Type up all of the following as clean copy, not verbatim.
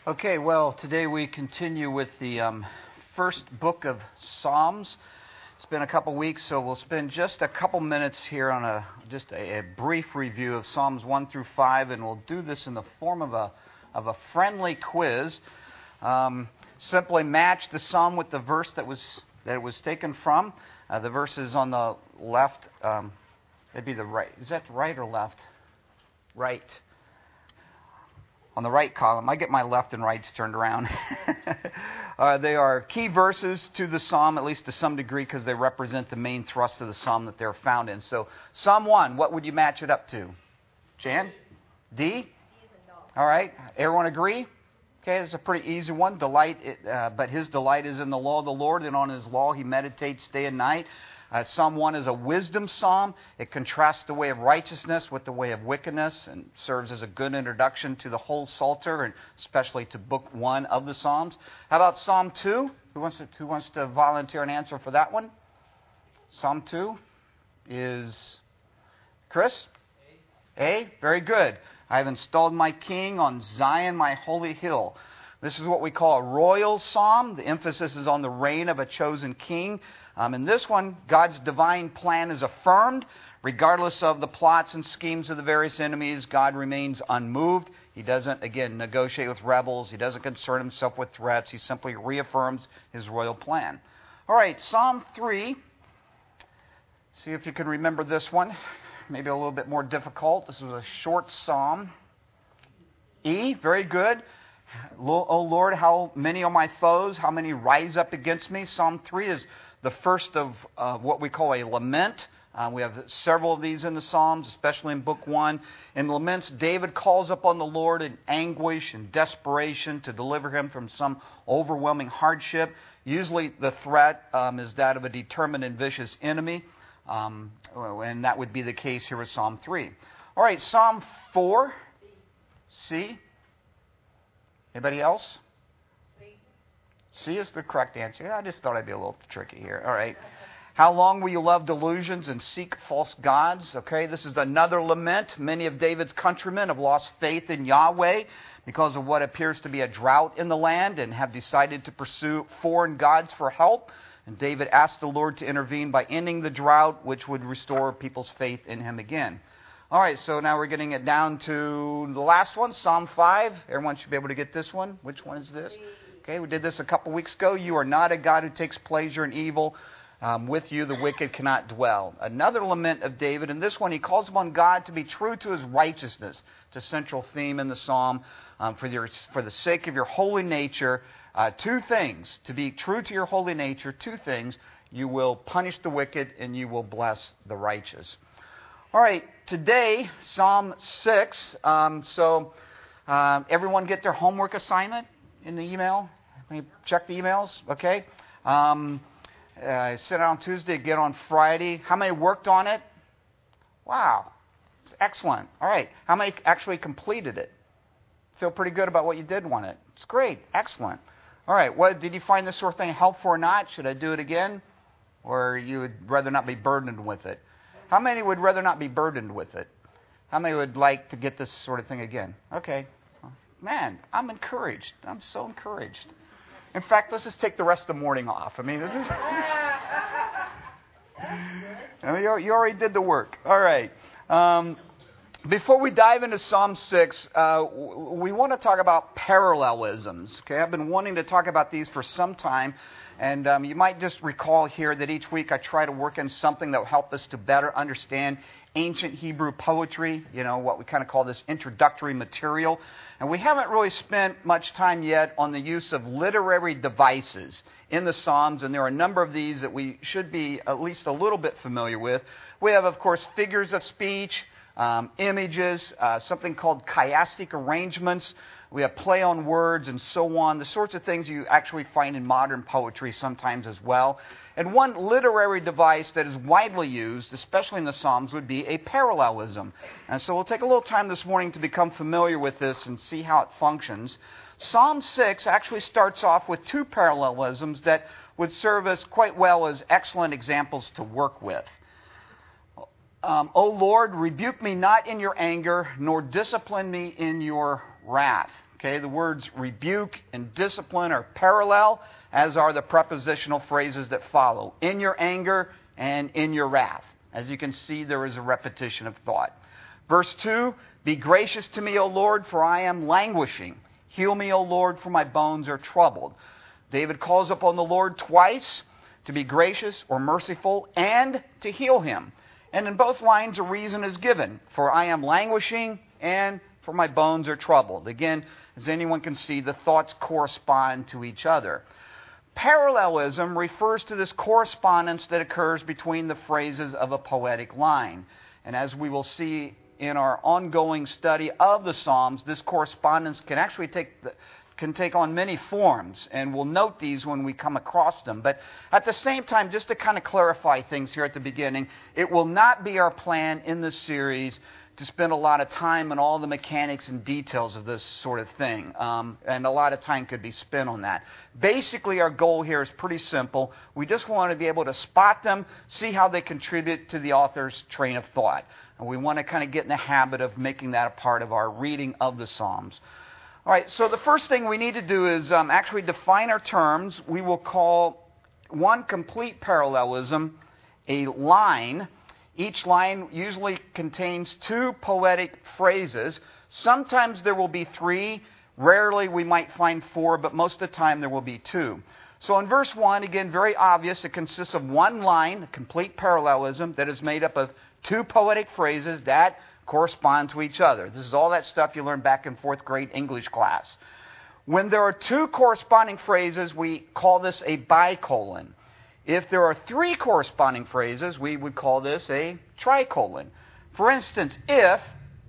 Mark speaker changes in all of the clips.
Speaker 1: Okay, well, today we continue with the first book of Psalms. It's been a couple weeks, so we'll spend just a couple minutes here on a brief review of Psalms 1 through 5, and we'll do this in the form of a friendly quiz. Simply match the psalm with the verse that it was taken from. The verse is on the left. It'd be the right. Is that right or left? Right. On the right column. I get my left and rights turned around. They are key verses to the psalm, at least to some degree, because they represent the main thrust of the psalm that they're found in. So, Psalm 1, what would you match it up to? Jan? D? All right. Everyone agree? Okay, it's a pretty easy one. But his delight is in the law of the Lord, and on his law he meditates day and night. Psalm 1 is a wisdom psalm. It contrasts the way of righteousness with the way of wickedness and serves as a good introduction to the whole Psalter, and especially to Book 1 of the Psalms. How about Psalm 2? Who wants to volunteer an answer for that one? Psalm 2 is Chris? A. Very good. I have installed my king on Zion, my holy hill. This is what we call a royal psalm. The emphasis is on the reign of a chosen king. In this one, God's divine plan is affirmed. Regardless of the plots and schemes of the various enemies, God remains unmoved. He doesn't, again, negotiate with rebels. He doesn't concern himself with threats. He simply reaffirms his royal plan. All right, Psalm 3. See if you can remember this one. Maybe a little bit more difficult. This was a short psalm. E, very good. O Lord, how many are my foes? How many rise up against me? Psalm 3 is the first of what we call a lament. We have several of these in the Psalms, especially in Book 1. In laments, David calls upon the Lord in anguish and desperation to deliver him from some overwhelming hardship. Usually the threat is that of a determined and vicious enemy, and that would be the case here with Psalm 3. All right, Psalm 4, C. Anybody else? C is the correct answer. I just thought I'd be a little tricky here. All right. How long will you love delusions and seek false gods? Okay, this is another lament. Many of David's countrymen have lost faith in Yahweh because of what appears to be a drought in the land and have decided to pursue foreign gods for help. And David asked the Lord to intervene by ending the drought, which would restore people's faith in him again. All right, so now we're getting it down to the last one, Psalm 5. Everyone should be able to get this one. Which one is this? Okay, we did this a couple weeks ago. You are not a God who takes pleasure in evil. With you the wicked cannot dwell. Another lament of David. In this one, he calls upon God to be true to his righteousness. It's a central theme in the psalm. For the sake of your holy nature, two things. To be true to your holy nature, two things. You will punish the wicked and you will bless the righteous. All right, today, Psalm 6. Everyone get their homework assignment in the email? Let me check the emails, okay? I sent it on Tuesday, again on Friday. How many worked on it? Wow, it's excellent. All right, how many actually completed it? Feel pretty good about what you did on it? It's great, excellent. All right, did you find this sort of thing helpful or not? Should I do it again? Or you would rather not be burdened with it? How many would rather not be burdened with it? How many would like to get this sort of thing again? Okay. Man, I'm encouraged. I'm so encouraged. In fact, let's just take the rest of the morning off. I mean, this is... you already did the work. All right. Before we dive into Psalm 6, we want to talk about parallelisms. Okay, I've been wanting to talk about these for some time. And you might just recall here that each week I try to work in something that will help us to better understand ancient Hebrew poetry, what we kind of call this introductory material. And we haven't really spent much time yet on the use of literary devices in the Psalms, and there are a number of these that we should be at least a little bit familiar with. We have, of course, figures of speech, images, something called chiastic arrangements. We have play on words and so on, the sorts of things you actually find in modern poetry sometimes as well. And one literary device that is widely used, especially in the Psalms, would be a parallelism. And so we'll take a little time this morning to become familiar with this and see how it functions. Psalm 6 actually starts off with two parallelisms that would serve us quite well as excellent examples to work with. O Lord, rebuke me not in your anger, nor discipline me in your wrath. Okay, the words rebuke and discipline are parallel, as are the prepositional phrases that follow. In your anger and in your wrath. As you can see, there is a repetition of thought. Verse 2, be gracious to me, O Lord, for I am languishing. Heal me, O Lord, for my bones are troubled. David calls upon the Lord twice to be gracious or merciful and to heal him. And in both lines, a reason is given. For I am languishing and for my bones are troubled. Again, as anyone can see, the thoughts correspond to each other. Parallelism refers to this correspondence that occurs between the phrases of a poetic line. And as we will see in our ongoing study of the Psalms, this correspondence can actually take on many forms, and we'll note these when we come across them. But at the same time, just to kind of clarify things here at the beginning, it will not be our plan in this series to spend a lot of time on all the mechanics and details of this sort of thing. And a lot of time could be spent on that. Basically, our goal here is pretty simple. We just want to be able to spot them, see how they contribute to the author's train of thought. And we want to kind of get in the habit of making that a part of our reading of the Psalms. All right, so the first thing we need to do is actually define our terms. We will call one complete parallelism a line. Each line usually contains two poetic phrases. Sometimes there will be three. Rarely we might find four, but most of the time there will be two. So in verse 1, again, very obvious, it consists of one line, a complete parallelism, that is made up of two poetic phrases that correspond to each other. This is all that stuff you learned back in fourth grade English class. When there are two corresponding phrases, we call this a bicolon. If there are three corresponding phrases, we would call this a tricolon. For instance, if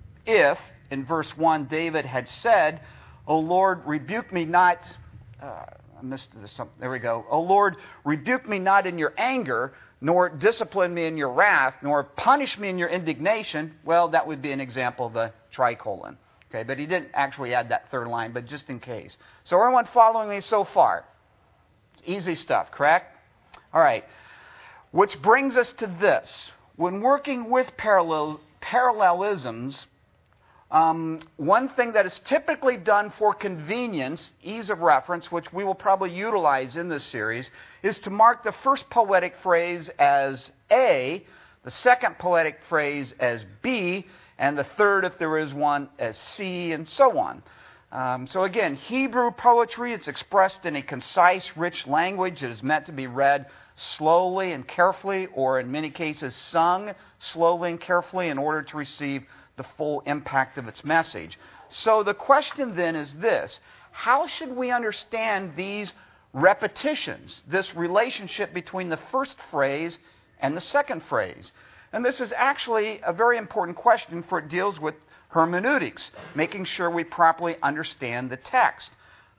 Speaker 1: in verse 1 David had said, O Lord, rebuke me not, there we go. O Lord, rebuke me not in your anger, nor discipline me in your wrath, nor punish me in your indignation, well, that would be an example of a tricolon. Okay, but he didn't actually add that third line, but just in case. So everyone following me so far? Easy stuff, correct? All right. Which brings us to this. When working with parallelisms, one thing that is typically done for convenience, ease of reference, which we will probably utilize in this series, is to mark the first poetic phrase as A, the second poetic phrase as B, and the third, if there is one, as C, and so on. So again, Hebrew poetry, it's expressed in a concise, rich language. It is meant to be read slowly and carefully, or in many cases sung slowly and carefully in order to receive the full impact of its message. So the question then is this: how should we understand these repetitions, this relationship between the first phrase and the second phrase? And this is actually a very important question, for it deals with hermeneutics, making sure we properly understand the text.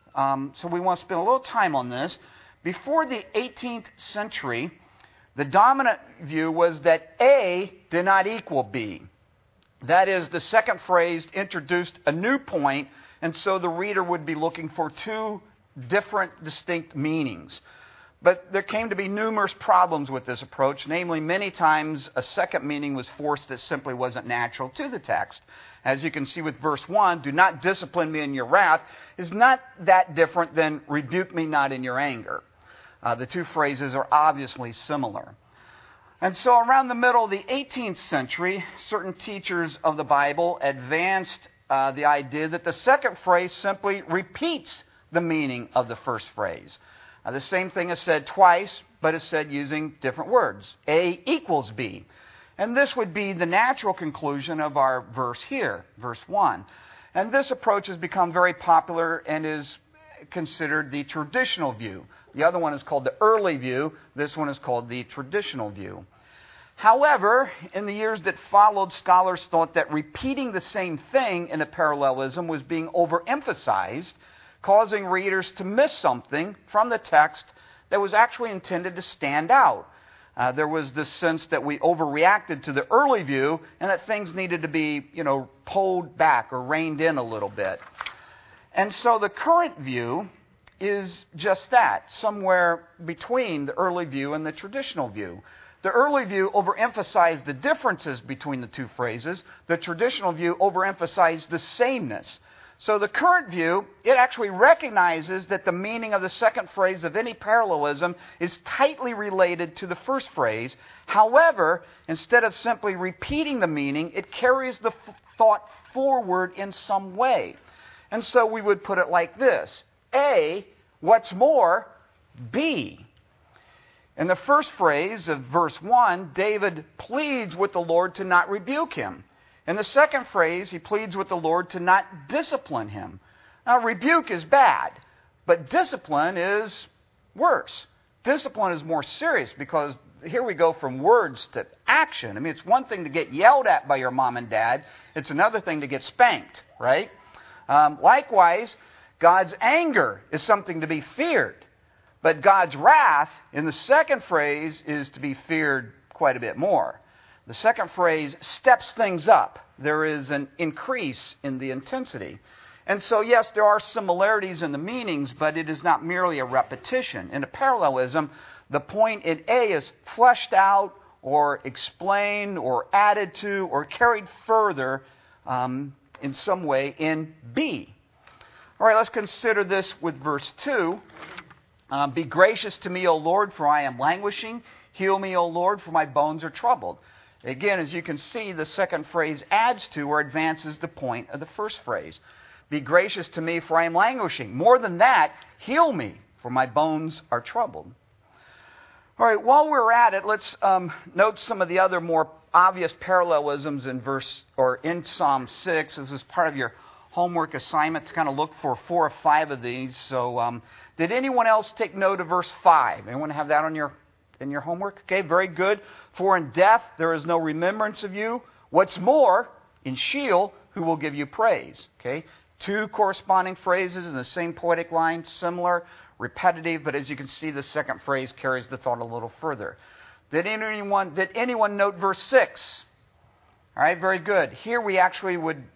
Speaker 1: So we want to spend a little time on this. Before the 18th century, the dominant view was that A did not equal B. That is, the second phrase introduced a new point, and so the reader would be looking for two different, distinct meanings. But there came to be numerous problems with this approach. Namely, many times a second meaning was forced that simply wasn't natural to the text. As you can see with verse 1, do not discipline me in your wrath, is not that different than rebuke me not in your anger. The two phrases are obviously similar. And so around the middle of the 18th century, certain teachers of the Bible advanced the idea that the second phrase simply repeats the meaning of the first phrase. The same thing is said twice, but is said using different words. A equals B. And this would be the natural conclusion of our verse here, verse 1. And this approach has become very popular and is considered the traditional view. The other one is called the early view. This one is called the traditional view. However, in the years that followed, scholars thought that repeating the same thing in a parallelism was being overemphasized, causing readers to miss something from the text that was actually intended to stand out. There was this sense that we overreacted to the early view and that things needed to be, pulled back or reined in a little bit. And so the current view is just that, somewhere between the early view and the traditional view. The early view overemphasized the differences between the two phrases. The traditional view overemphasized the sameness. So the current view, it actually recognizes that the meaning of the second phrase of any parallelism is tightly related to the first phrase. However, instead of simply repeating the meaning, it carries the thought forward in some way. And so we would put it like this. A, what's more, B. In the first phrase of verse 1, David pleads with the Lord to not rebuke him. In the second phrase, he pleads with the Lord to not discipline him. Now, rebuke is bad, but discipline is worse. Discipline is more serious because here we go from words to action. I mean, it's one thing to get yelled at by your mom and dad. It's another thing to get spanked, right? Likewise, God's anger is something to be feared. But God's wrath, in the second phrase, is to be feared quite a bit more. The second phrase steps things up. There is an increase in the intensity. And so, yes, there are similarities in the meanings, but it is not merely a repetition. In a parallelism, the point in A is fleshed out or explained or added to or carried further in some way in B. All right, let's consider this with verse 2. Be gracious to me, O Lord, for I am languishing. Heal me, O Lord, for my bones are troubled. Again, as you can see, the second phrase adds to or advances the point of the first phrase. Be gracious to me, for I am languishing. More than that, heal me, for my bones are troubled. All right, while we're at it, let's note some of the other more obvious parallelisms in Psalm 6. This is part of your homework assignment to kind of look for 4 or 5 of these. So, did anyone else take note of verse 5? Anyone have that on in your homework? Okay, very good. For in death there is no remembrance of you. What's more, in Sheol, who will give you praise? Okay, 2 corresponding phrases in the same poetic line, similar, repetitive, but as you can see, the second phrase carries the thought a little further. Did anyone note verse 6? All right, very good. Here we we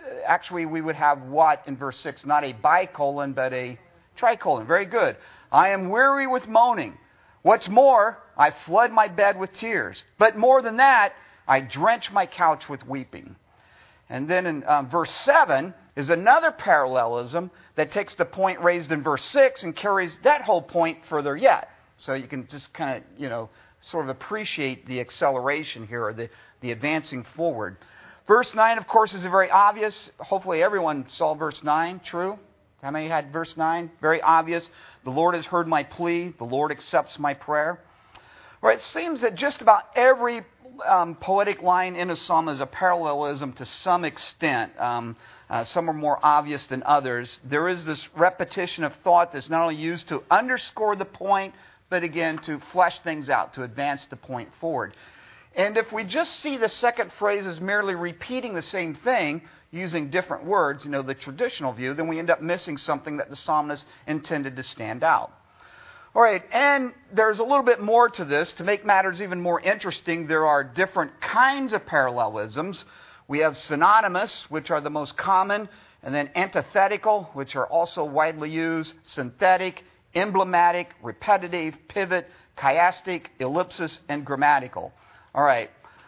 Speaker 1: would have what in verse 6? Not a bicolon, but a tricolon. Very good. I am weary with moaning. What's more, I flood my bed with tears. But more than that, I drench my couch with weeping. And then in verse 7 is another parallelism that takes the point raised in verse 6 and carries that whole point further yet. So you can just kind of, sort of appreciate the acceleration here, or the advancing forward. Verse 9, of course, is very obvious. Hopefully everyone saw verse 9. True? How many had verse 9? Very obvious. The Lord has heard my plea. The Lord accepts my prayer. Right, it seems that just about every poetic line in a psalm is a parallelism to some extent. Some are more obvious than others. There is this repetition of thought that's not only used to underscore the point, but again, to flesh things out, to advance the point forward. And if we just see the second phrase as merely repeating the same thing, using different words, the traditional view, then we end up missing something that the psalmist intended to stand out. All right, and there's a little bit more to this. To make matters even more interesting, there are different kinds of parallelisms. We have synonymous, which are the most common, and then antithetical, which are also widely used, synthetic, emblematic, repetitive, pivot, chiastic, ellipsis, and grammatical. All right.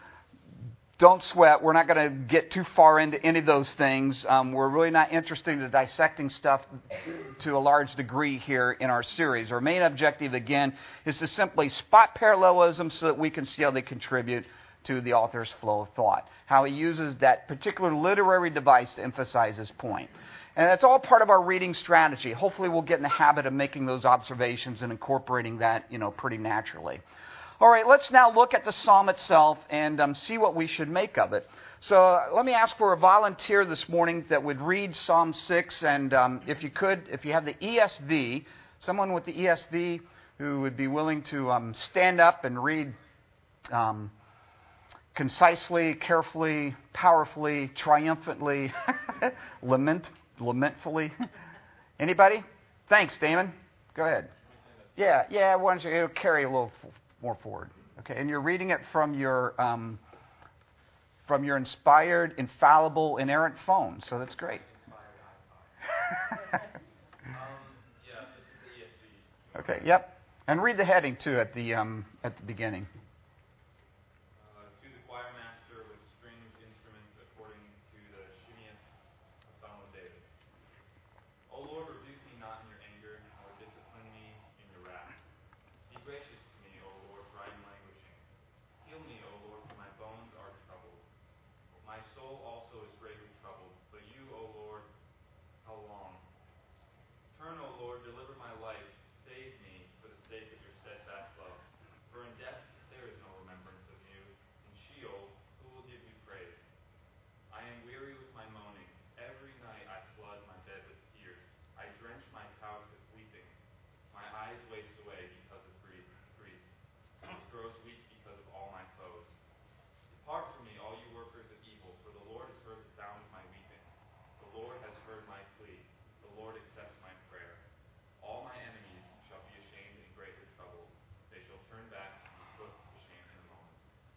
Speaker 1: Don't sweat. We're not going to get too far into any of those things. We're really not interested in dissecting stuff to a large degree here in our series. Our main objective, again, is to simply spot parallelism so that we can see how they contribute to the author's flow of thought, how he uses that particular literary device to emphasize his point. And it's all part of our reading strategy. Hopefully we'll get in the habit of making those observations and incorporating that, pretty naturally. All right, let's now look at the psalm itself and see what we should make of it. So let me ask for a volunteer this morning that would read Psalm 6. And if you have the ESV, someone with the ESV who would be willing to stand up and read concisely, carefully, powerfully, triumphantly, lamentfully. Anybody? Thanks, Damon. Go ahead. Yeah. Why don't you carry a little more forward? Okay, and you're reading it from your inspired, infallible, inerrant phone. So that's great.
Speaker 2: Yeah, this is the ESV.
Speaker 1: Okay. Yep. And read the heading too at the beginning.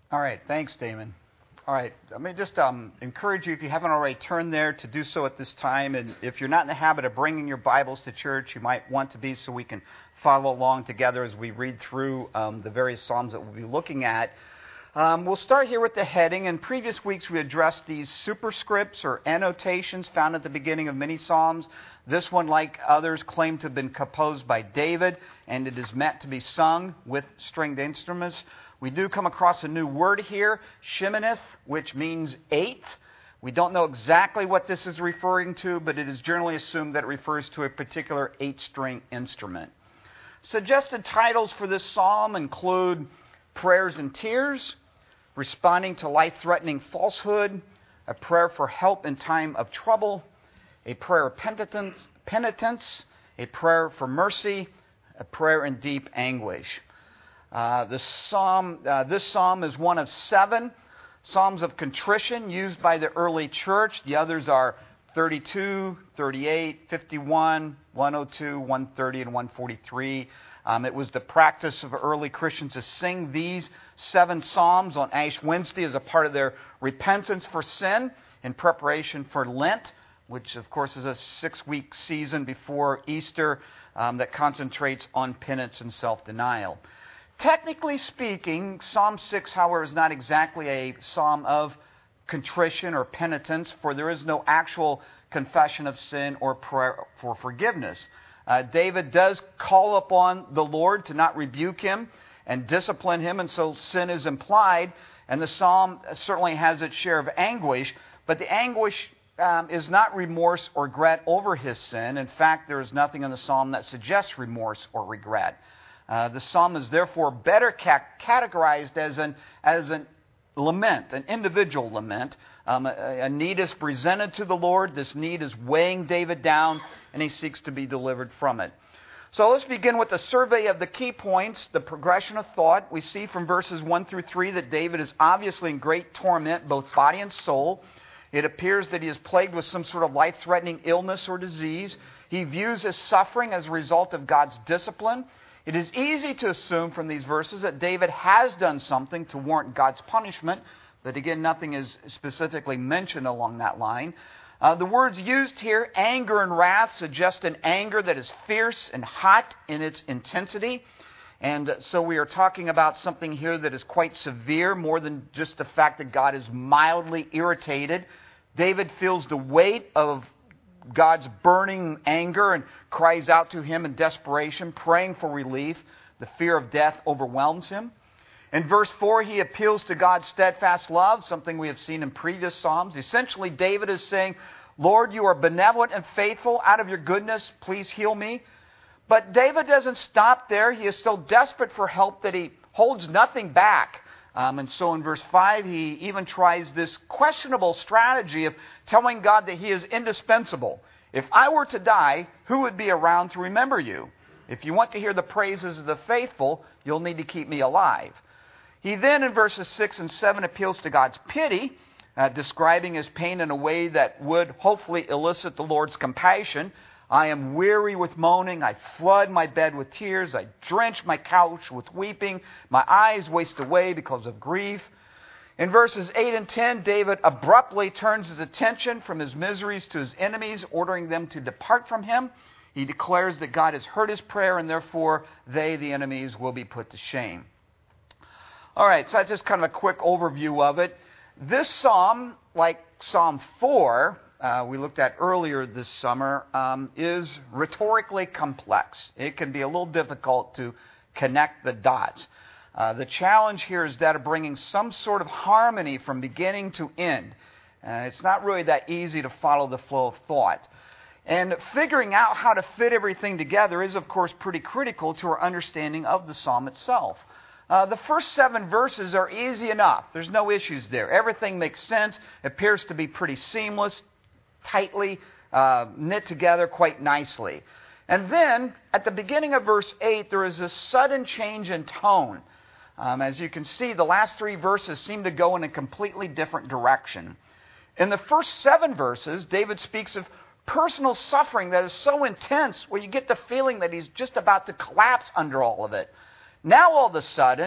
Speaker 1: All right, thanks, Damon. All right, let me just encourage you, if you haven't already turned there, to do so at this time. And if you're not in the habit of bringing your Bibles to church, you might want to be, so we can follow along together as we read through the various Psalms that we'll be looking at. We'll start here with the heading. In previous weeks, we addressed these superscripts or annotations found at the beginning of many Psalms. This one, like others, claimed to have been composed by David, and it is meant to be sung with stringed instruments. We do come across a new word here, sheminith, which means eight. We don't know exactly what this is referring to, but it is generally assumed that it refers to a particular 8-string instrument. Suggested titles for this psalm include Prayers and Tears, Responding to Life-Threatening Falsehood, A Prayer for Help in Time of Trouble, A Prayer of Penitence, A Prayer for Mercy, A Prayer in Deep Anguish. This psalm is one of 7 psalms of contrition used by the early church. The others are 32, 38, 51, 102, 130, and 143. It was the practice of early Christians to sing these 7 psalms on Ash Wednesday as a part of their repentance for sin in preparation for Lent, which of course is a 6-week season before Easter that concentrates on penance and self-denial. Technically speaking, Psalm 6, however, is not exactly a psalm of contrition or penitence, for there is no actual confession of sin or prayer for forgiveness. David does call upon the Lord to not rebuke him and discipline him, and so sin is implied, and the psalm certainly has its share of anguish, but the anguish is not remorse or regret over his sin. In fact, there is nothing in the psalm that suggests remorse or regret. The psalm is therefore better categorized as an lament, an individual lament. A need is presented to the Lord. This need is weighing David down, and he seeks to be delivered from it. So let's begin with a survey of the key points, the progression of thought. We see from verses 1 through 3 that David is obviously in great torment, both body and soul. It appears that he is plagued with some sort of life-threatening illness or disease. He views his suffering as a result of God's discipline. It is easy to assume from these verses that David has done something to warrant God's punishment, but again, nothing is specifically mentioned along that line. The words used here, anger and wrath, suggest an anger that is fierce and hot in its intensity. And so we are talking about something here that is quite severe, more than just the fact that God is mildly irritated. David feels the weight of God's burning anger and cries out to him in desperation, praying for relief. The fear of death overwhelms him. In verse 4, he appeals to God's steadfast love, something we have seen in previous Psalms. Essentially, David is saying, Lord, you are benevolent and faithful. Out of your goodness, please heal me. But David doesn't stop there. He is so desperate for help that he holds nothing back. And so in verse 5, he even tries this questionable strategy of telling God that he is indispensable. If I were to die, who would be around to remember you? If you want to hear the praises of the faithful, you'll need to keep me alive. He then, in verses 6 and 7, appeals to God's pity, describing his pain in a way that would hopefully elicit the Lord's compassion. I am weary with moaning. I flood my bed with tears. I drench my couch with weeping. My eyes waste away because of grief. In verses 8 and 10, David abruptly turns his attention from his miseries to his enemies, ordering them to depart from him. He declares that God has heard his prayer, and therefore they, the enemies, will be put to shame. All right, so that's just kind of a quick overview of it. This psalm, like Psalm 4, we looked at earlier this summer, is rhetorically complex. It can be a little difficult to connect the dots. The challenge here is that of bringing some sort of harmony from beginning to end. It's not really that easy to follow the flow of thought. And figuring out how to fit everything together is, of course, pretty critical to our understanding of the psalm itself. The first 7 verses are easy enough. There's no issues there. Everything makes sense, appears to be pretty seamless, tightly knit together quite nicely. And then, at the beginning of verse 8, there is a sudden change in tone. As you can see, the last 3 verses seem to go in a completely different direction. In the first 7 verses, David speaks of personal suffering that is so intense where you get the feeling that he's just about to collapse under all of it. Now, all of a sudden,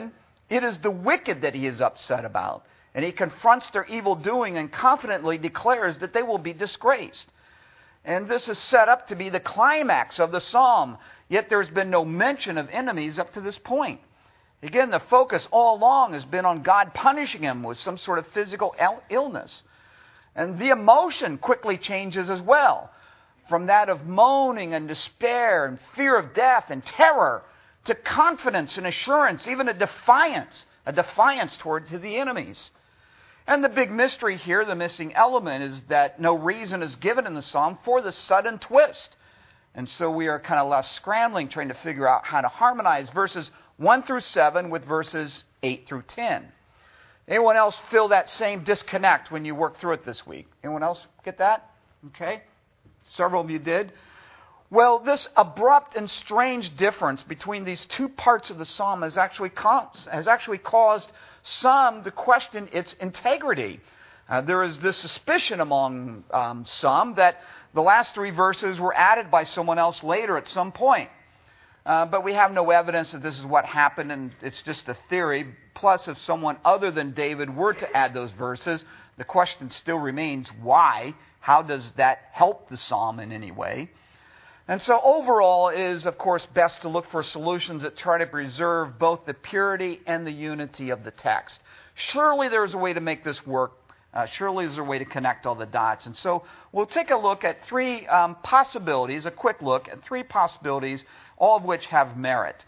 Speaker 1: It is the wicked that he is upset about. And he confronts their evil doing and confidently declares that they will be disgraced. And this is set up to be the climax of the psalm, yet there's been no mention of enemies up to this point. Again, the focus all along has been on God punishing him with some sort of physical illness. And the emotion quickly changes as well, from that of moaning and despair and fear of death and terror to confidence and assurance, even a defiance toward the enemies. And the big mystery here, the missing element, is that no reason is given in the psalm for the sudden twist. And so we are kind of left scrambling, trying to figure out how to harmonize verses 1 through 7 with verses 8 through 10. Anyone else feel that same disconnect when you work through it this week? Anyone else get that? Okay. Several of you did. Well, this abrupt and strange difference between these two parts of the psalm has actually caused some to question its integrity. There is this suspicion among some that the last three verses were added by someone else later at some point. But we have no evidence that this is what happened, and it's just a theory. Plus, if someone other than David were to add those verses, the question still remains, why? How does that help the psalm in any way? And so overall it is, of course, best to look for solutions that try to preserve both the purity and the unity of the text. Surely there's a way to make this work. Surely there's a way to connect all the dots. And so we'll take a look at three possibilities, a quick look at three possibilities, all of which have merit.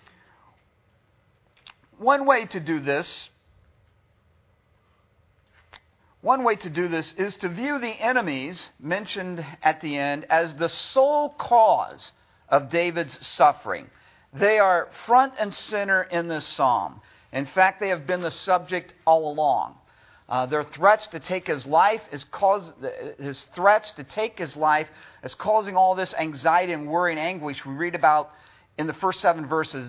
Speaker 1: One way to do this is to view the enemies mentioned at the end as the sole cause of David's suffering. They are front and center in this psalm. In fact, they have been the subject all along. Their threats to take his life is causing all this anxiety and worry and anguish we read about in the first 7 verses.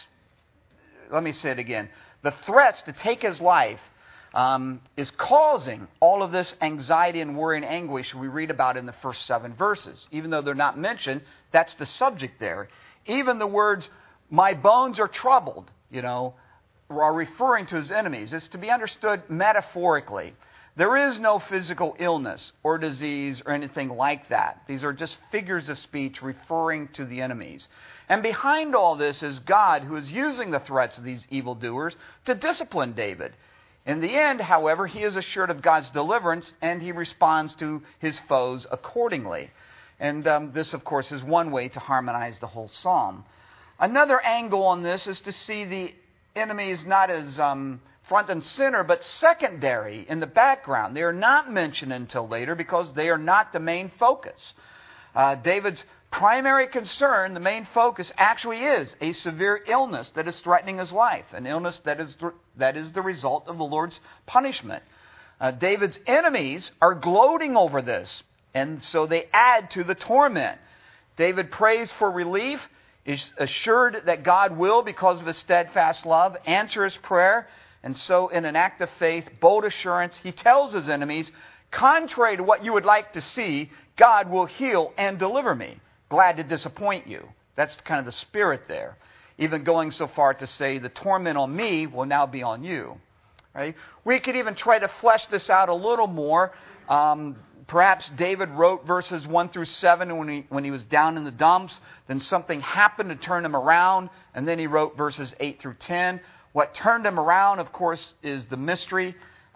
Speaker 1: Let me say it again. The threats to take his life is causing all of this anxiety and worry and anguish we read about in the first 7 verses. Even though they're not mentioned, that's the subject there. Even the words, my bones are troubled, are referring to his enemies. It's to be understood metaphorically. There is no physical illness or disease or anything like that. These are just figures of speech referring to the enemies. And behind all this is God, who is using the threats of these evildoers to discipline David. In the end, however, he is assured of God's deliverance, and he responds to his foes accordingly. And this, of course, is one way to harmonize the whole psalm. Another angle on this is to see the enemies not as front and center, but secondary in the background. They are not mentioned until later because they are not the main focus. David's primary concern, the main focus, actually is a severe illness that is threatening his life, an illness that is the result of the Lord's punishment. David's enemies are gloating over this, and so they add to the torment. David prays for relief, is assured that God will, because of his steadfast love, answer his prayer. And so in an act of faith, bold assurance, he tells his enemies, contrary to what you would like to see, God will heal and deliver me. Glad to disappoint you. That's kind of the spirit there. Even going so far to say, the torment on me will now be on you. Right? We could even try to flesh this out a little more. Perhaps David wrote verses 1 through 7 when he was down in the dumps. Then something happened to turn him around. And then he wrote verses 8 through 10. What turned him around, of course, is the mystery.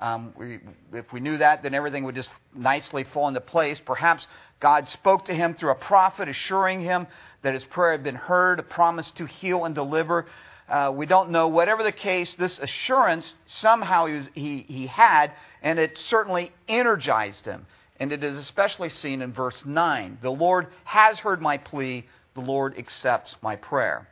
Speaker 1: If we knew that, then everything would just nicely fall into place. Perhaps God spoke to him through a prophet, assuring him that his prayer had been heard, a promise to heal and deliver. We don't know. Whatever the case, this assurance somehow he had, and it certainly energized him. And it is especially seen in verse 9. The Lord has heard my plea. The Lord accepts my prayer.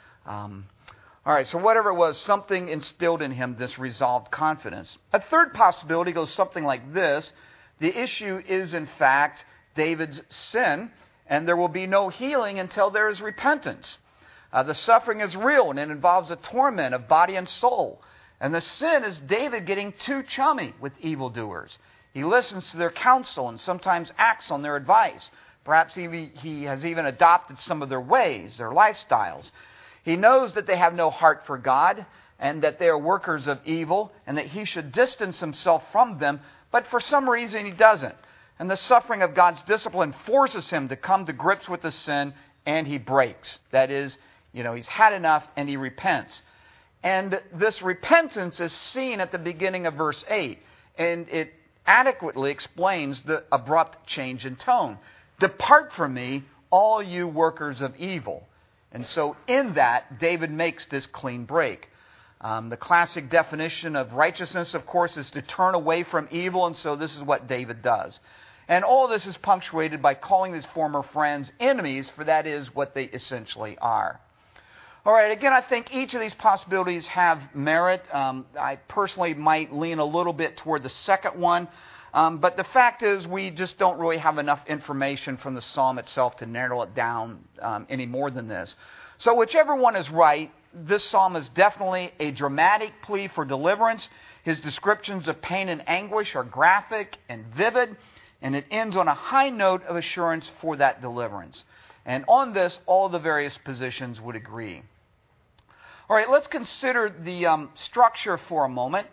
Speaker 1: All right, so whatever it was, something instilled in him this resolved confidence. A third possibility goes something like this. The issue is, in fact, David's sin, and there will be no healing until there is repentance. The suffering is real, and it involves a torment of body and soul. And the sin is David getting too chummy with evildoers. He listens to their counsel and sometimes acts on their advice. Perhaps he has even adopted some of their ways, their lifestyles. He knows that they have no heart for God. and that they are workers of evil, and that he should distance himself from them, but for some reason he doesn't. And the suffering of God's discipline forces him to come to grips with the sin, and he breaks. That is, he's had enough, and he repents. And this repentance is seen at the beginning of verse 8, and it adequately explains the abrupt change in tone. Depart from me, all you workers of evil. And so in that, David makes this clean break. The classic definition of righteousness, of course, is to turn away from evil, and so this is what David does. And all this is punctuated by calling his former friends enemies, for that is what they essentially are. All right, again, I think each of these possibilities have merit. I personally might lean a little bit toward the second one. But the fact is, we just don't really have enough information from the psalm itself to narrow it down any more than this. So whichever one is right, this psalm is definitely a dramatic plea for deliverance. His descriptions of pain and anguish are graphic and vivid, and it ends on a high note of assurance for that deliverance. And on this, all the various positions would agree. All right, let's consider the structure for a moment.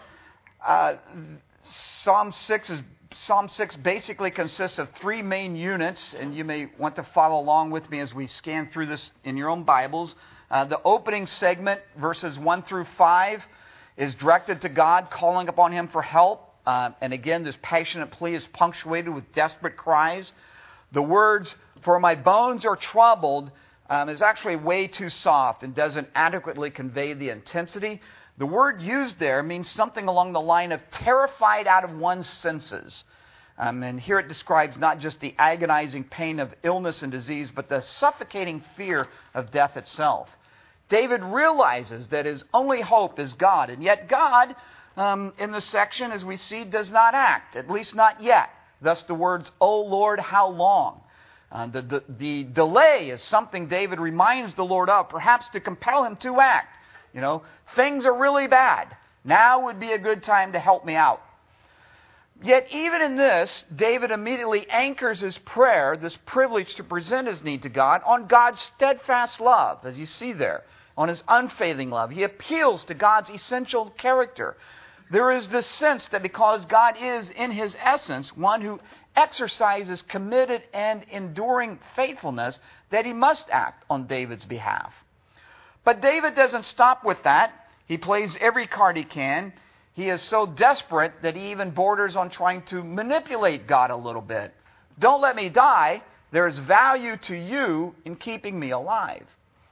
Speaker 1: Psalm 6 basically consists of three main units, and you may want to follow along with me as we scan through this in your own Bibles. The opening segment, verses 1 through 5, is directed to God, calling upon him for help. And again, this passionate plea is punctuated with desperate cries. The words, "for my bones are troubled," is actually way too soft and doesn't adequately convey the intensity. The word used there means something along the line of terrified out of one's senses. And here it describes not just the agonizing pain of illness and disease, but the suffocating fear of death itself. David realizes that his only hope is God, and yet God, in this section, as we see, does not act, at least not yet. Thus the words, "O Lord, how long?" The delay is something David reminds the Lord of, perhaps to compel him to act. Things are really bad. Now would be a good time to help me out. Yet even in this, David immediately anchors his prayer, this privilege to present his need to God, on God's steadfast love, as you see there, on his unfailing love. He appeals to God's essential character. There is this sense that because God is, in his essence, one who exercises committed and enduring faithfulness, that he must act on David's behalf. But David doesn't stop with that. He plays every card he can. He is so desperate that he even borders on trying to manipulate God a little bit. Don't let me die. There is value to you in keeping me alive.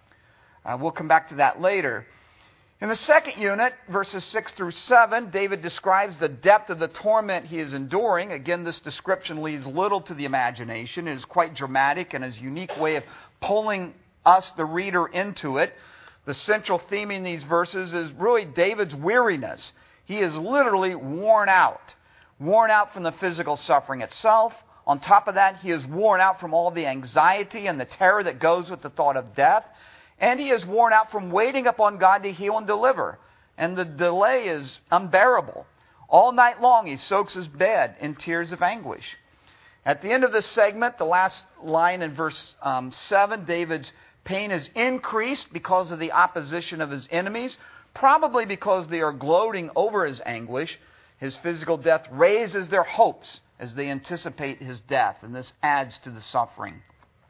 Speaker 1: We'll come back to that later. In the second unit, verses 6 through 7, David describes the depth of the torment he is enduring. Again, this description leaves little to the imagination. It is quite dramatic and his unique way of pulling us, the reader, into it. The central theme in these verses is really David's weariness. He is literally worn out from the physical suffering itself. On top of that, he is worn out from all the anxiety and the terror that goes with the thought of death. And he is worn out from waiting upon God to heal and deliver. And the delay is unbearable. All night long, he soaks his bed in tears of anguish. At the end of this segment, the last line in verse 7, David's pain is increased because of the opposition of his enemies, probably because they are gloating over his anguish. His physical death raises their hopes as they anticipate his death, and this adds to the suffering.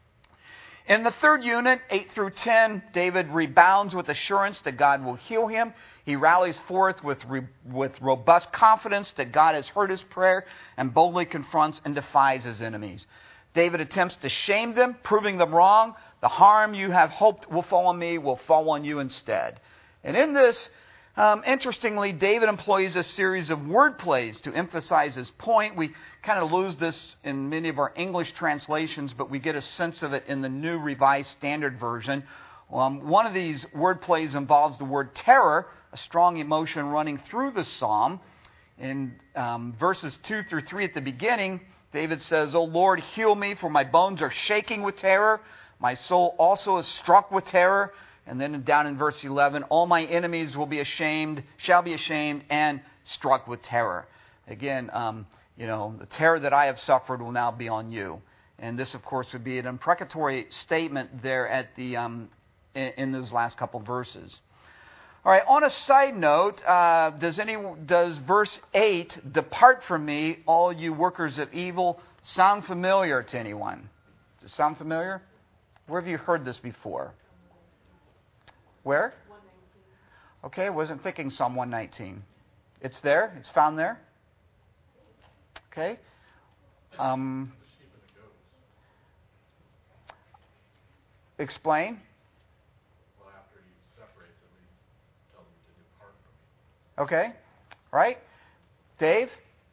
Speaker 1: In the third unit, 8 through 10, David rebounds with assurance that God will heal him. He rallies forth with robust confidence that God has heard his prayer and boldly confronts and defies his enemies. David attempts to shame them, proving them wrong. The harm you have hoped will fall on me will fall on you instead. And in this, interestingly, David employs a series of word plays to emphasize his point. We kind of lose this in many of our English translations, but we get a sense of it in the New Revised Standard Version. One of these word plays involves the word terror, a strong emotion running through the psalm. In verses 2 through 3 at the beginning, David says, "O Lord, heal me, for my bones are shaking with terror. My soul also is struck with terror." And then down in verse 11, "All my enemies shall be ashamed and struck with terror." Again, the terror that I have suffered will now be on you. And this, of course, would be an imprecatory statement there at the in those last couple verses. All right, on a side note, does verse 8, depart from me, all you workers of evil, sound familiar to anyone? Does it sound familiar? Where have you heard this before? Where? 119. Okay, I wasn't thinking Psalm 119. It's there? It's found there? Okay. Explain.
Speaker 2: Well, after he separates them, he tells them to depart from me.
Speaker 1: Okay. Right? Dave?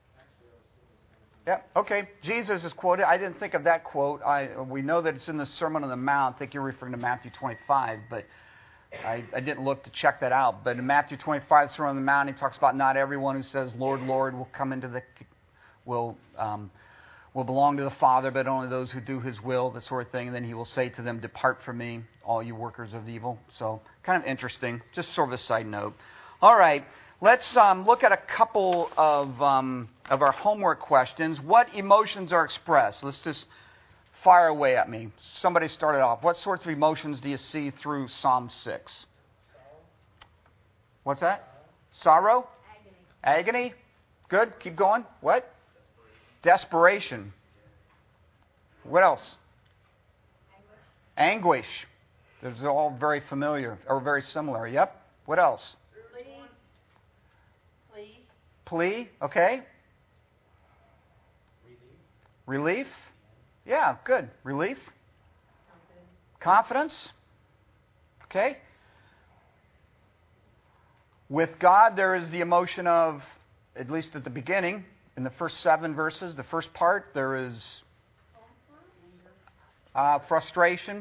Speaker 1: Yeah. Okay. Jesus is quoted. I didn't think of that quote. We know that it's in the Sermon on the Mount. I think you're referring to Matthew 25, but I didn't look to check that out. But in Matthew 25, Sermon on the Mount, he talks about not everyone who says, Lord, Lord, will come into will belong to the Father, but only those who do His will, this sort of thing. And then He will say to them, depart from me, all you workers of evil. So kind of interesting. Just sort of a side note. All right. Let's look at a couple of our homework questions. What emotions are expressed? Let's just fire away at me. Somebody started off. What sorts of emotions do you see through Psalm 6? What's that? Sorrow? Agony? Good. Keep going. What? Desperation. What else? Anguish. Those are all very familiar or very similar. Yep. What else? Plea. Okay. Relief. Yeah, good. Relief. Confidence. Okay. With God, there is the emotion of, at least at the beginning, in the first 7 verses, the first part, there is frustration.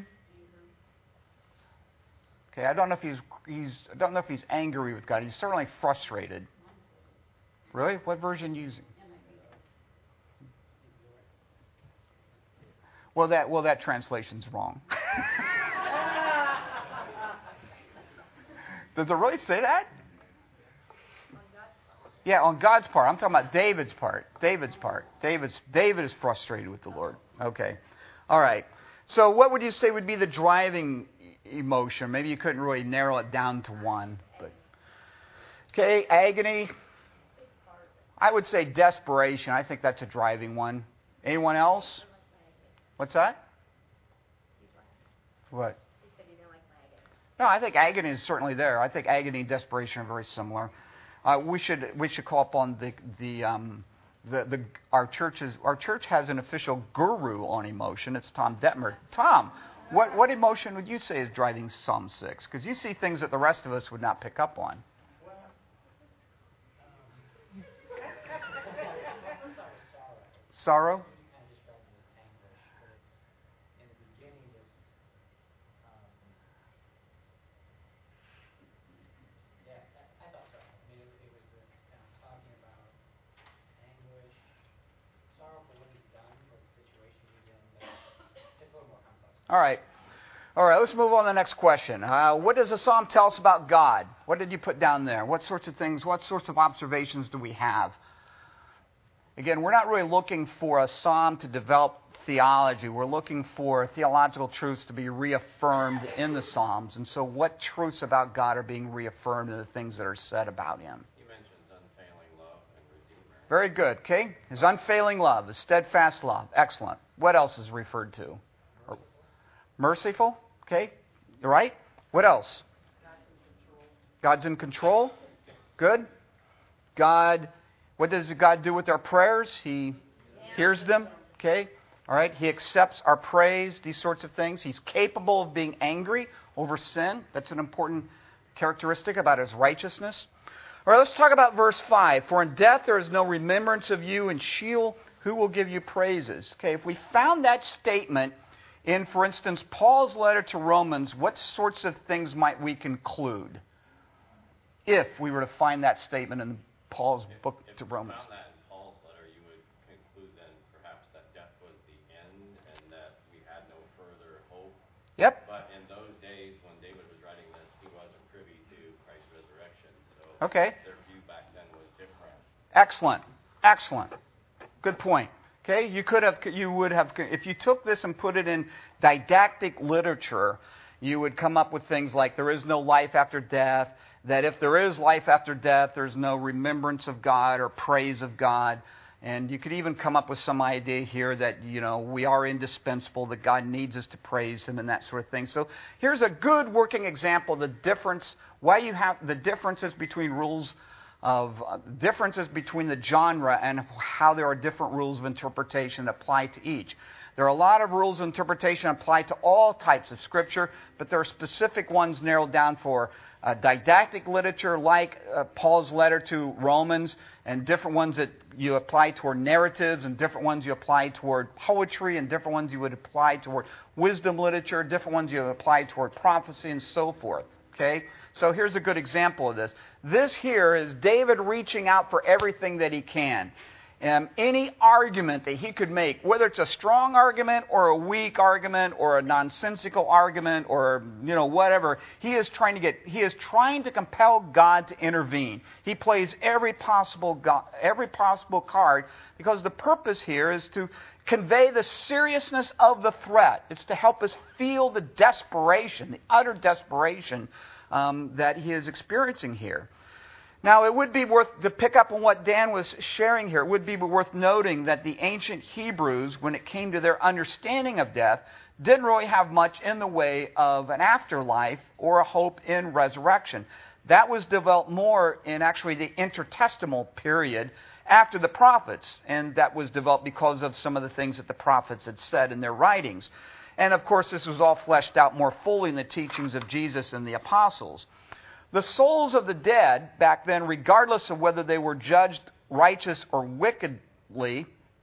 Speaker 1: Okay, I don't know if he's angry with God. He's certainly frustrated. Really? What version are you using? Well, that translation's wrong. Does it really say that? Yeah, on God's part. I'm talking about David's part. David is frustrated with the Lord. Okay. All right. So what would you say would be the driving emotion? Maybe you couldn't really narrow it down to one. But okay, agony. I would say desperation. I think that's a driving one. Anyone else? What's that? What? No, I think agony is certainly there. I think agony and desperation are very similar. We should call upon our church has an official guru on emotion. It's Tom Detmer. Tom, what emotion would you say is driving Psalm 6? Because you see things that the rest of us would not pick up on. Sorrow? All right, let's move on to the next question. What does the psalm tell us about God? What did you put down there? What sorts of things, what sorts of observations do we have? Again, we're not really looking for a psalm to develop theology. We're looking for theological truths to be reaffirmed in the Psalms. And so what truths about God are being reaffirmed in the things that are said about Him?
Speaker 2: He mentions unfailing love and Redeemer.
Speaker 1: Very good. Okay. His unfailing love, His steadfast love. Excellent. What else is referred to? Merciful. Okay. You're right. What else? God's in control. Good. God. What does God do with our prayers? He hears them. Okay. All right. He accepts our praise, these sorts of things. He's capable of being angry over sin. That's an important characteristic about His righteousness. All right. Let's talk about verse 5. For in death there is no remembrance of you. In Sheol, who will give you praises? Okay. If we found that statement in, for instance, Paul's letter to Romans, what sorts of things might we conclude if we were to find that statement in Paul's book to Romans?
Speaker 2: If you found that in Paul's letter, you would conclude then perhaps that death was the end and that we had no further hope.
Speaker 1: Yep.
Speaker 2: But in those days when David was writing this, he wasn't privy to Christ's resurrection. So their view back then was different.
Speaker 1: Excellent. Good point. Okay, you would have, if you took this and put it in didactic literature, you would come up with things like there is no life after death, that if there is life after death, there's no remembrance of God or praise of God. And you could even come up with some idea here that, we are indispensable, that God needs us to praise Him and that sort of thing. So here's a good working example of the difference, why you have the differences between differences between the genre and how there are different rules of interpretation that apply to each. There are a lot of rules of interpretation applied to all types of Scripture, but there are specific ones narrowed down for didactic literature like Paul's letter to Romans, and different ones that you apply toward narratives, and different ones you apply toward poetry, and different ones you would apply toward wisdom literature, different ones you apply toward prophecy, and so forth. Okay? So here's a good example of this. This here is David reaching out for everything that he can. Any argument that he could make, whether it's a strong argument or a weak argument or a nonsensical argument or whatever, he is trying to compel God to intervene. He plays every possible card because the purpose here is to convey the seriousness of the threat. It's to help us feel the desperation, the utter desperation that he is experiencing here. Now, it would be to pick up on what Dan was sharing here, it would be worth noting that the ancient Hebrews, when it came to their understanding of death, didn't really have much in the way of an afterlife or a hope in resurrection. That was developed more in actually the intertestamental period after the prophets, and that was developed because of some of the things that the prophets had said in their writings. And of course, this was all fleshed out more fully in the teachings of Jesus and the apostles. The souls of the dead back then, regardless of whether they were judged righteous or wickedly,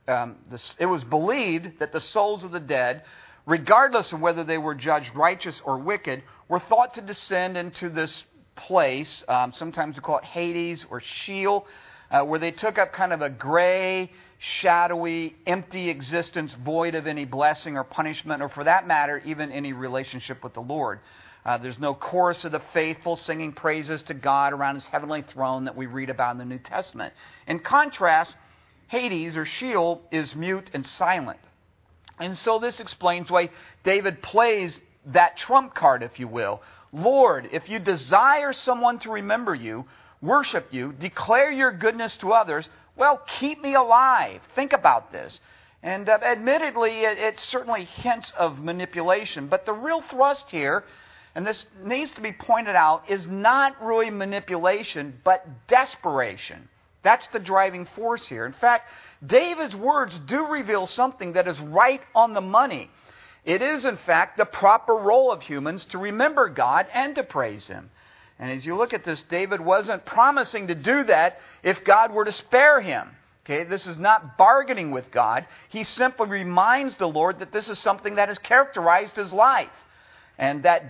Speaker 1: it was believed that the souls of the dead, regardless of whether they were judged righteous or wicked, were thought to descend into this place, sometimes we call it Hades or Sheol, where they took up kind of a gray, shadowy, empty existence, void of any blessing or punishment, or for that matter, even any relationship with the Lord. There's no chorus of the faithful singing praises to God around His heavenly throne that we read about in the New Testament. In contrast, Hades or Sheol is mute and silent. And so this explains why David plays that trump card, if you will. Lord, if you desire someone to remember you, worship you, declare your goodness to others, well, keep me alive. Think about this. And admittedly, it certainly hints of manipulation. But the real thrust here, and this needs to be pointed out, is not really manipulation, but desperation. That's the driving force here. In fact, David's words do reveal something that is right on the money. It is, in fact, the proper role of humans to remember God and to praise Him. And as you look at this, David wasn't promising to do that if God were to spare him. Okay, this is not bargaining with God. He simply reminds the Lord that this is something that has characterized his life. And that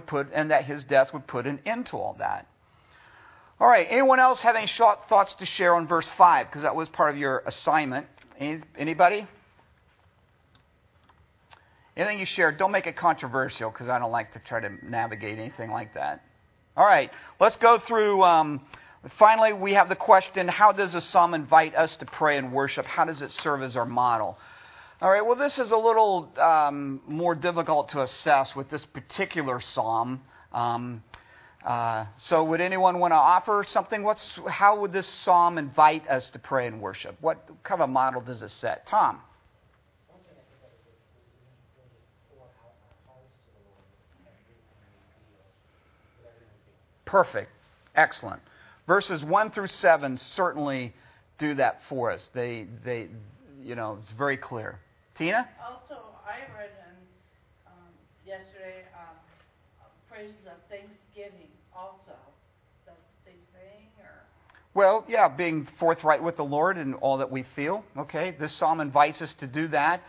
Speaker 1: his death would put an end to all that. All right, anyone else have any short thoughts to share on verse 5? Because that was part of your assignment. Anybody? Anything you share, don't make it controversial, because I don't like to try to navigate anything like that. All right, let's go through. Finally, we have the question, how does the psalm invite us to pray and worship? How does it serve as our model? All right, well, this is a little more difficult to assess with this particular psalm. So would anyone want to offer something? How would this psalm invite us to pray and worship? What kind of a model does it set? Tom? Perfect. Excellent. Verses 1 through 7 certainly do that for us. They it's very clear. Tina?
Speaker 3: Also, I read yesterday praises of thanksgiving also. Is that the same thing? Or?
Speaker 1: Well, yeah, being forthright with the Lord in all that we feel. Okay, this psalm invites us to do that.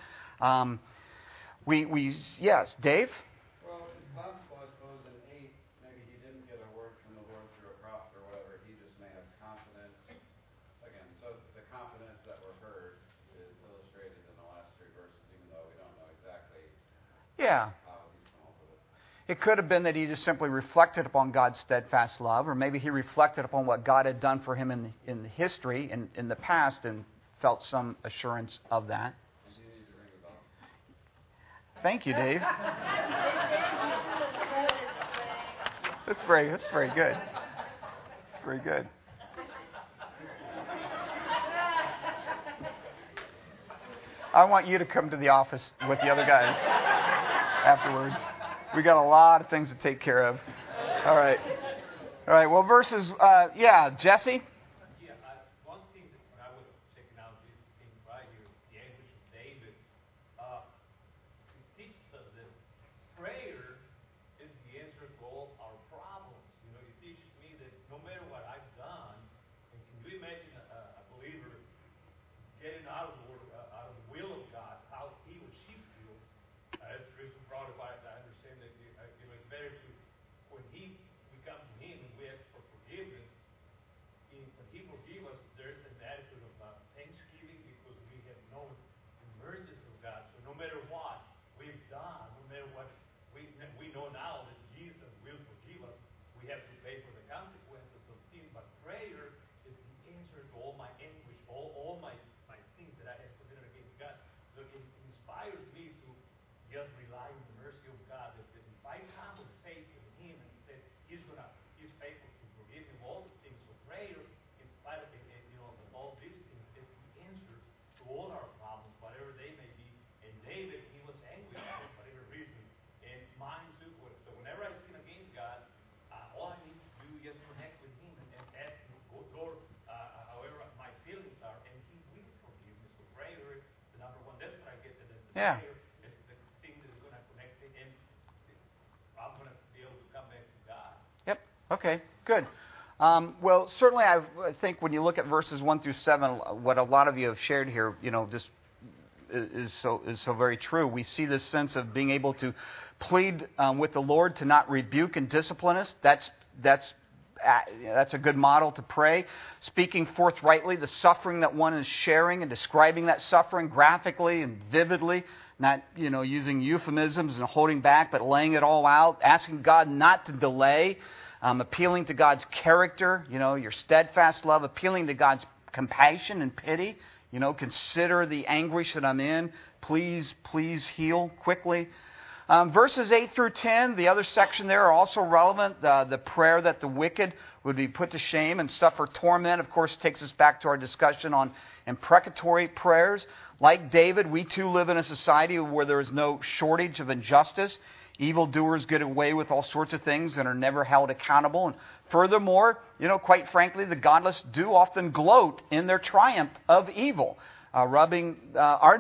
Speaker 1: Yes, Dave?
Speaker 4: Well, it's possible, I suppose, in 8, maybe he didn't get a word from the Lord through a prophet or whatever. He just may have confidence. Again, so the confidence that we're heard is illustrated in the last 3 verses, even though we don't know exactly
Speaker 1: how he's come up with it. It could have been that he just simply reflected upon God's steadfast love, or maybe he reflected upon what God had done for him in history, in the past, and felt some assurance of that. Thank you, Dave. That's very good. very good. I want you to come to the office with the other guys afterwards. We got a lot of things to take care of. All right. All right. Well, verses, Jesse?
Speaker 2: Yeah, one thing that when I was checking out this thing right here, the anguish of David, it teaches us that prayer is the answer to all our problems. You know, it teaches me that no matter what I've done, and can you imagine a believer getting out of the will of God, how he or she feels? It's reason brought about it. I understand that it's better to when we come to Him and we ask for forgiveness. When He forgives us, there's an attitude of thanksgiving because we have known the mercies of God. So no matter what we've done, no matter what we know now that Jesus will forgive us, we have to pay for the consequences of sin. But prayer is the answer to all my anguish, all my things that I have committed against God. So it inspires me to just rely on the mercy of God. That if I come with faith in Him and say He's faithful to forgive me all the things. So prayer, in spite of all these things, is the answer to all our problems, whatever they may be. And David, he was angry for whatever reason, and mine too. So whenever I sin against God, all I need to do is connect with Him and ask Him, Lord, however my feelings are, and He will forgive me. So prayer is the number one. That's what I get.
Speaker 1: Yeah.
Speaker 2: Prayer is the thing that is going to connect me, and I'm going to be able to come back to God.
Speaker 1: Yep. Okay, good. Well, certainly I think when you look at verses 1 through 7, what a lot of you have shared here, just is so very true. We see this sense of being able to plead with the Lord to not rebuke and discipline us. That's a good model to pray. Speaking forthrightly, the suffering that one is sharing and describing that suffering graphically and vividly, not using euphemisms and holding back, but laying it all out, asking God not to delay, appealing to God's character, your steadfast love, appealing to God's compassion and pity. Consider the anguish that I'm in. Please heal quickly. Verses 8 through 10, the other section there are also relevant. The prayer that the wicked would be put to shame and suffer torment, of course, takes us back to our discussion on imprecatory prayers. Like David, we too live in a society where there is no shortage of injustice. Evildoers get away with all sorts of things and are never held accountable. And furthermore, quite frankly, the godless do often gloat in their triumph of evil, rubbing the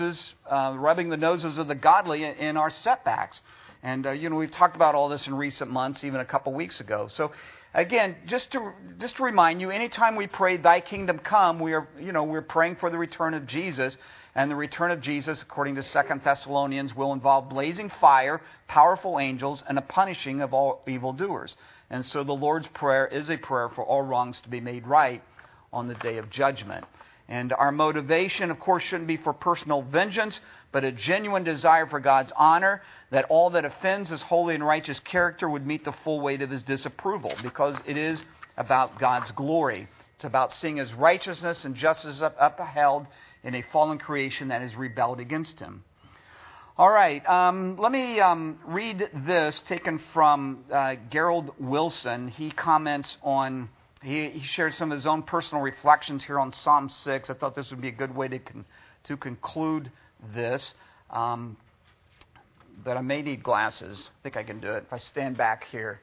Speaker 1: noses of the godly in our setbacks. And, we've talked about all this in recent months, even a couple weeks ago. So, again, just to remind you, anytime we pray, Thy kingdom come, we're praying for the return of Jesus. And the return of Jesus, according to 2 Thessalonians, will involve blazing fire, powerful angels, and a punishing of all evildoers. And so the Lord's Prayer is a prayer for all wrongs to be made right on the day of judgment. And our motivation, of course, shouldn't be for personal vengeance, but a genuine desire for God's honor, that all that offends His holy and righteous character would meet the full weight of His disapproval, because it is about God's glory. It's about seeing His righteousness and justice upheld in a fallen creation that has rebelled against Him. All right, let me read this, taken from Gerald Wilson. He comments on, he shared some of his own personal reflections here on Psalm 6. I thought this would be a good way to conclude this. But I may need glasses. I think I can do it if I stand back here.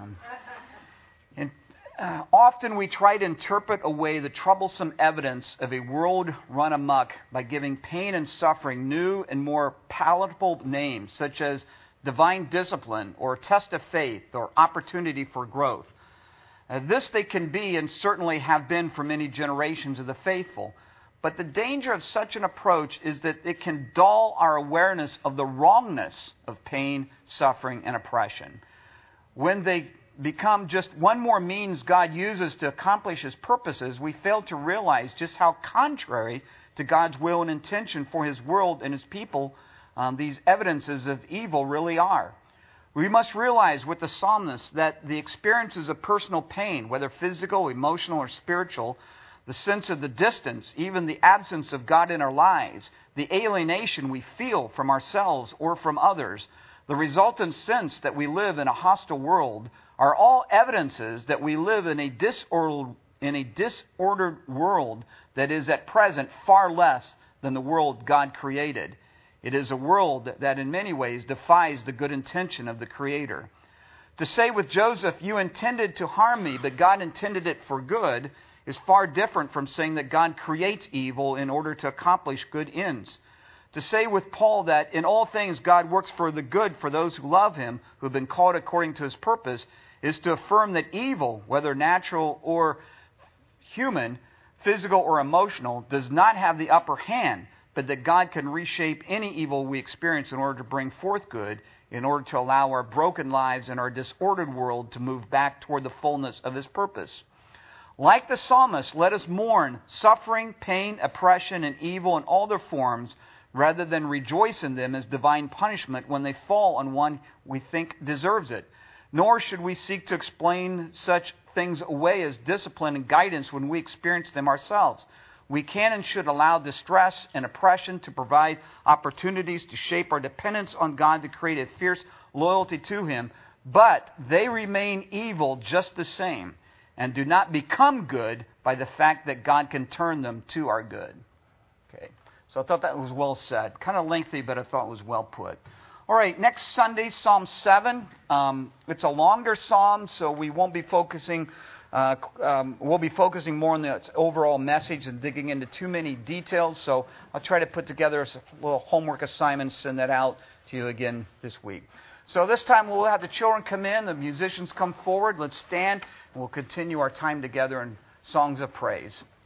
Speaker 1: Often we try to interpret away the troublesome evidence of a world run amok by giving pain and suffering new and more palatable names, such as divine discipline or test of faith or opportunity for growth. This they can be and certainly have been for many generations of the faithful. But the danger of such an approach is that it can dull our awareness of the wrongness of pain, suffering, and oppression. When they become just one more means God uses to accomplish His purposes, we fail to realize just how contrary to God's will and intention for His world and His people these evidences of evil really are. We must realize with the psalmist that the experiences of personal pain, whether physical, emotional, or spiritual, the sense of the distance, even the absence of God in our lives, the alienation we feel from ourselves or from others, the resultant sense that we live in a hostile world, are all evidences that we live in a disordered world that is at present far less than the world God created. It is a world that in many ways defies the good intention of the Creator. To say with Joseph, you intended to harm me, but God intended it for good, is far different from saying that God creates evil in order to accomplish good ends. To say with Paul that in all things God works for the good for those who love Him, who have been called according to His purpose, is to affirm that evil, whether natural or human, physical or emotional, does not have the upper hand, but that God can reshape any evil we experience in order to bring forth good, in order to allow our broken lives and our disordered world to move back toward the fullness of His purpose. Like the psalmist, let us mourn suffering, pain, oppression, and evil in all their forms, rather than rejoice in them as divine punishment when they fall on one we think deserves it. Nor should we seek to explain such things away as discipline and guidance when we experience them ourselves. We can and should allow distress and oppression to provide opportunities to shape our dependence on God to create a fierce loyalty to Him, but they remain evil just the same and do not become good by the fact that God can turn them to our good. Okay. So I thought that was well said. Kind of lengthy, but I thought it was well put. All right, next Sunday, Psalm 7. It's a longer psalm, so we won't be focusing. We'll be focusing more on the overall message and digging into too many details. So I'll try to put together a little homework assignment, send that out to you again this week. So this time we'll have the children come in, the musicians come forward. Let's stand, and we'll continue our time together in songs of praise.